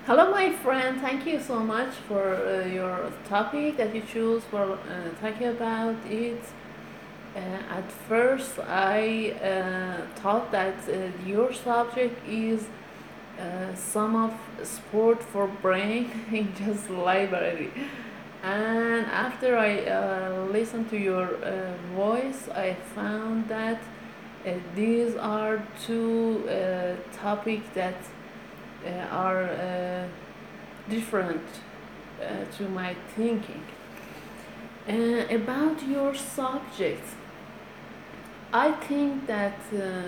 Hello, my friend. Thank you so much for your topic that you choose for talking about it. At first, I thought that your subject is some of sport for brain in just library. And after I listened to your voice, I found that these are two topics that are different to my thinking. About your subject, I think that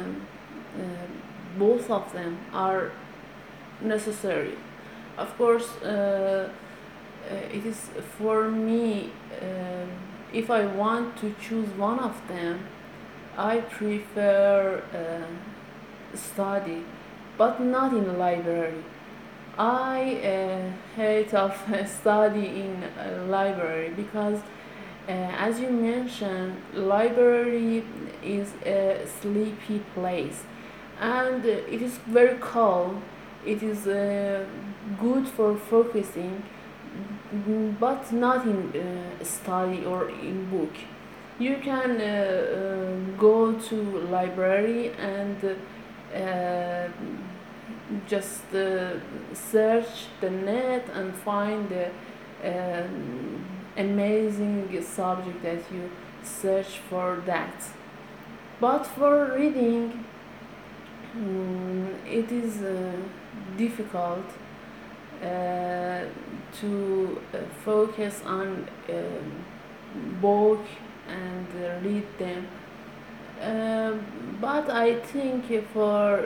both of them are necessary. Of course, it is for me, if I want to choose one of them, I prefer study, but not in a library. I hate of study in a library because, as you mentioned, library is a sleepy place, and it is very calm. It is good for focusing, but not in study or in book. You can go to library and just search the net and find the amazing subject that you search for that. But for reading, it is difficult to focus on book and read them. But I think for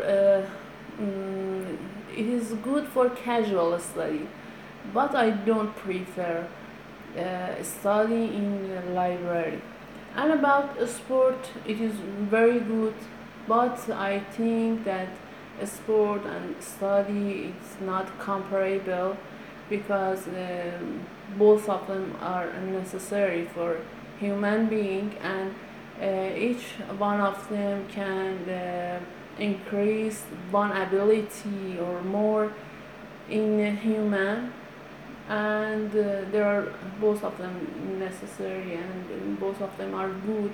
it is good for casual study, but I don't prefer study in a library. And about sport, it is very good, but I think that sport and study is not comparable because both of them are necessary for human being, and each one of them can increase one ability or more in a human, and there are both of them necessary and both of them are good,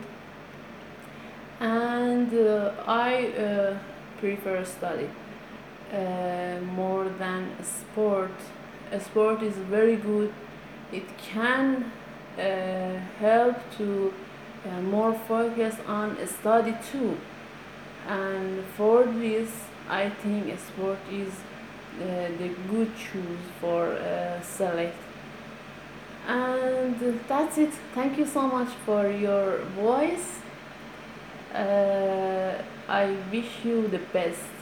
and I prefer study more than sport. Sport is very good. It can help to more focus on study too, and for this I think sport is the good choose for select. And that's it. Thank you so much for your voice. I wish you the best.